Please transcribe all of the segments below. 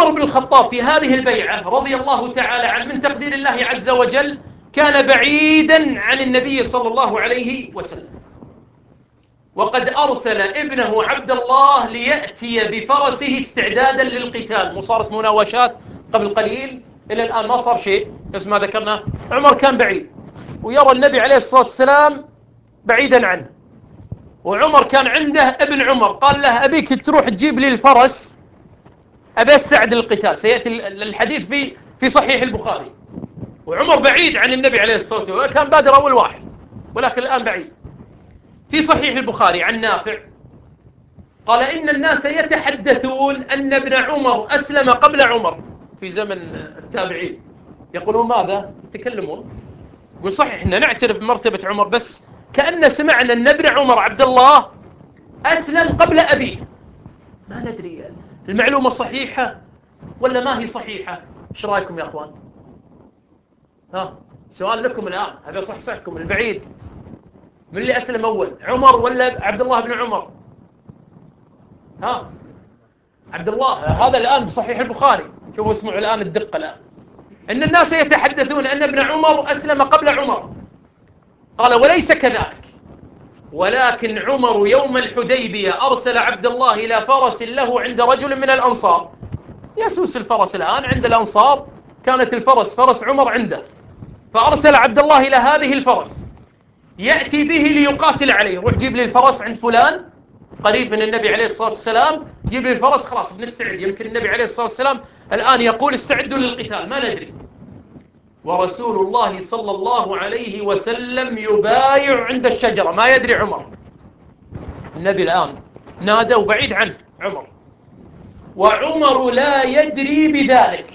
عمر بن الخطاب في هذه البيعة رضي الله تعالى عنه من تقدير الله عز وجل كان بعيدا عن النبي صلى الله عليه وسلم، وقد أرسل ابنه عبد الله ليأتي بفرسه استعدادا للقتال. وصارت مناوشات قبل قليل، إلى الآن ما صار شيء، بس ما ذكرنا عمر كان بعيد ويرى النبي عليه الصلاة والسلام بعيدا عنه. وعمر كان عنده ابن عمر قال له أبيك تروح تجيب لي الفرس، أبي أستعد للقتال. سيأتي الحديث في صحيح البخاري. وعمر بعيد عن النبي عليه الصلاة والسلام، كان بادر أول واحد ولكن الآن بعيد. في صحيح البخاري عن نافع قال إن الناس يتحدثون أن ابن عمر أسلم قبل عمر في زمن التابعين. يقولون ماذا؟ يتكلمون يقول صحيح إحنا نعترف بمرتبة عمر، بس كأن سمعنا أن ابن عمر عبد الله أسلم قبل أبيه. ما ندري المعلومة صحيحة ولا ما هي صحيحة. ايش رايكم يا اخوان؟ ها، سؤال لكم الان، هذا صحصحكم البعيد. من اللي اسلم اول، عمر ولا عبد الله بن عمر؟ ها، عبد الله. هذا الان بصحيح البخاري. شوفوا اسمعوا الان الدقه الان. ان الناس يتحدثون ان ابن عمر اسلم قبل عمر. قال وليس كذلك، ولكن عمر يوم الحديبيه ارسل عبد الله الى فرس له عند رجل من الانصار يسوس الفرس. الان عند الانصار كانت الفرس فرس عمر عنده، فأرسل عبد الله إلى هذه الفرس يأتي به ليقاتل عليه. روح جيب لي الفرس عند فلان قريب من النبي عليه الصلاة والسلام، جيب لي الفرس خلاص بنستعد. يمكن النبي عليه الصلاة والسلام الآن يقول استعدوا للقتال، ما ندري. ورسول الله صلى الله عليه وسلم يبايع عند الشجرة، ما يدري عمر. النبي الآن نادى وبعيد عنه عمر، وعمر لا يدري بذلك،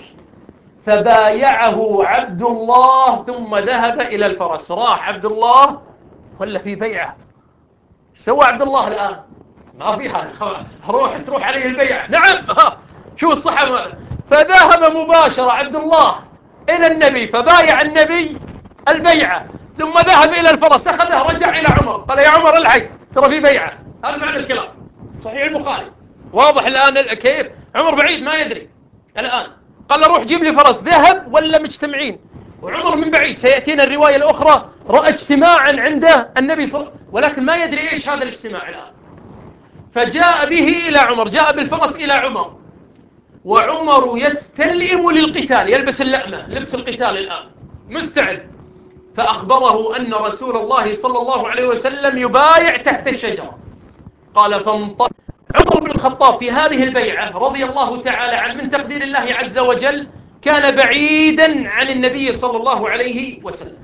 فبايعه عبد الله ثم ذهب إلى الفرس. راح عبد الله ولا في بيعة. ايش سوى عبد الله الآن؟ ما فيها تروح عليه البيعة. نعم، شو الصحة. فذهب مباشرة عبد الله إلى النبي فبايع النبي البيعة، ثم ذهب إلى الفرس أخذه رجع إلى عمر قال يا عمر الحق ترى في بيعة. هذا معنى الكلام، صحيح البخاري. واضح الآن كيف عمر بعيد ما يدري. الآن قال له روح جيب لي فرس، ذهب ولا مجتمعين. وعمر من بعيد سيأتينا الرواية الأخرى رأى اجتماعا عنده النبي صلى الله عليه وسلم، ولكن ما يدري إيش هذا الاجتماع الآن. فجاء به إلى عمر، جاء بالفرس إلى عمر، وعمر يستلئم للقتال، يلبس اللأمة لبس القتال الآن مستعد. فأخبره أن رسول الله صلى الله عليه وسلم يبايع تحت الشجرة. قال فانطلق عمر بن الخطاب في هذه البيعة رضي الله تعالى عنه من تقدير الله عز وجل كان بعيدا عن النبي صلى الله عليه وسلم،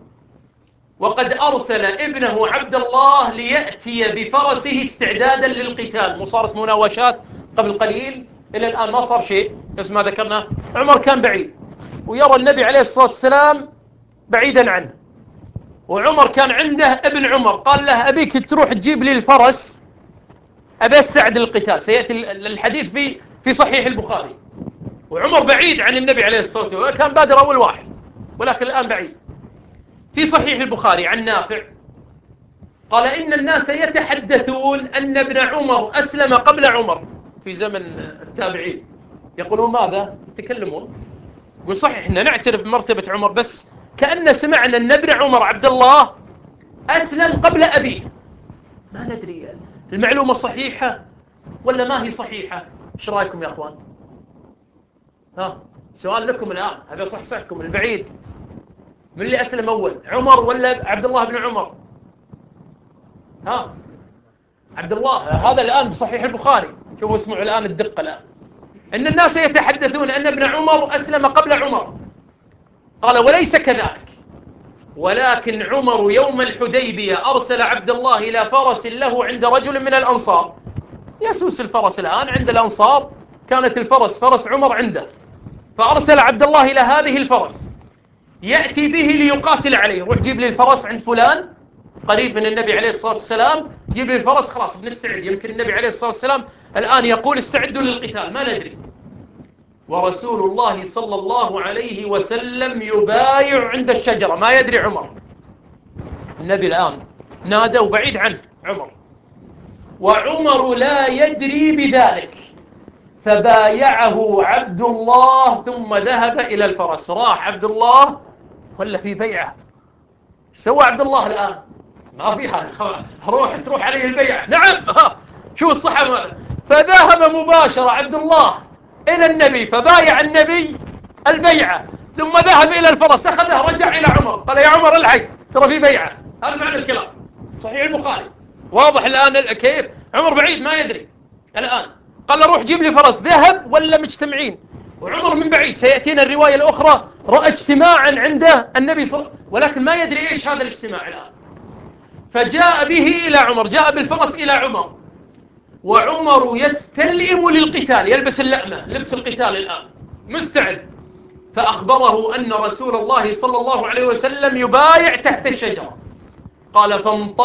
وقد أرسل ابنه عبد الله ليأتي بفرسه استعدادا للقتال. وصارت مناوشات قبل قليل، إلى الآن ما صار شيء، بس ما ذكرنا عمر كان بعيد ويرى النبي عليه الصلاة والسلام بعيدا عنه. وعمر كان عنده ابن عمر قال له أبيك تروح تجيب لي الفرس، أبي أستعد للقتال. سيأتي الحديث في صحيح البخاري. وعمر بعيد عن النبي عليه الصلاة والسلام، كان بادر أول واحد ولكن الآن بعيد. في صحيح البخاري عن نافع قال إن الناس يتحدثون أن ابن عمر أسلم قبل عمر في زمن التابعين. يقولون ماذا؟ يتكلمون يقول صحيح إحنا نعترف بمرتبة عمر، بس كأن سمعنا أن ابن عمر عبد الله أسلم قبل أبيه. ما ندري المعلومة صحيحة ولا ما هي صحيحة. ايش رايكم يا اخوان؟ ها، سؤال لكم الان، هذا صحصحكم البعيد. من اللي اسلم اول، عمر ولا عبد الله بن عمر؟ ها، عبد الله. هذا الان بصحيح البخاري. شوفوا اسمعوا الان الدقه الان. ان الناس يتحدثون ان ابن عمر اسلم قبل عمر. قال وليس كذلك، ولكن عمر يوم الحديبيه ارسل عبد الله الى فرس له عند رجل من الانصار يسوس الفرس. الان عند الانصار كانت الفرس فرس عمر عنده، فأرسل عبد الله إلى هذه الفرس يأتي به ليقاتل عليه. روح جيب لي الفرس عند فلان قريب من النبي عليه الصلاة والسلام، جيب لي الفرس خلاص بنستعد. يمكن النبي عليه الصلاة والسلام الآن يقول استعدوا للقتال، ما ندري. ورسول الله صلى الله عليه وسلم يبايع عند الشجرة، ما يدري عمر. النبي الآن نادى وبعيد عنه عمر، وعمر لا يدري بذلك، فبايعه عبد الله ثم ذهب إلى الفرس. راح عبد الله ولا في بيعة. ايش سوى عبد الله الآن؟ ما فيها تروح عليه البيعة. نعم شو الصحة. فذهب مباشرة عبد الله إلى النبي فبايع النبي البيعة، ثم ذهب إلى الفرس أخذه رجع إلى عمر قال يا عمر الحق ترى في بيعة. هذا معنى الكلام، صحيح البخاري. واضح الآن كيف عمر بعيد ما يدري الآن. قال له روح جيب لي فرس. ذهب ولا مجتمعين، وعمر من بعيد. سيأتينا الرواية الأخرى رأى اجتماعا عند النبي صلى الله عليه وسلم ولكن ما يدري إيش هذا الاجتماع الآن. فجاء به إلى عمر، جاء بالفرس إلى عمر، وعمر يستلئم للقتال، يلبس اللأمة لبس القتال الآن مستعد. فأخبره أن رسول الله صلى الله عليه وسلم يبايع تحت الشجرة. قال فانطلق